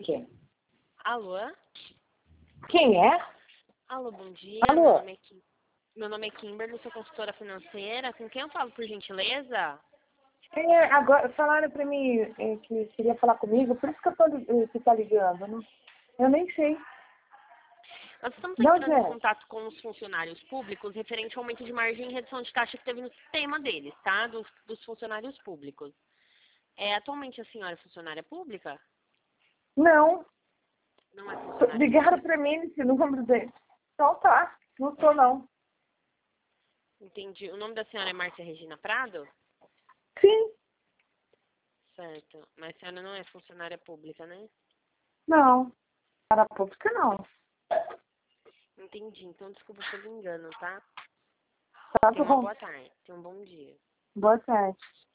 quê? Alô? Quem é? Alô, bom dia. Alô? Meu nome é Kimberly, sou consultora financeira. Com quem eu falo, por gentileza? Agora falaram pra mim que queria falar comigo, por isso que eu tô que tá ligando. Eu nem sei. Nós estamos De onde entrando em é? contato com os funcionários públicos referente ao aumento de margem e redução de taxa que teve no sistema deles, tá? Dos funcionários públicos. Atualmente a senhora é funcionária pública? Não. Não é funcionária Ligaram pública? pra mim nesse número dele. Então tá, não tô não. Entendi. O nome da senhora é Márcia Regina Prado? Sim, Certo. Mas a senhora não é funcionária pública, né? não. Para a pública não. Entendi. Então desculpa pelo engano, tá? Tá Tenha uma bom. boa tarde. Tenha um bom dia. Boa tarde.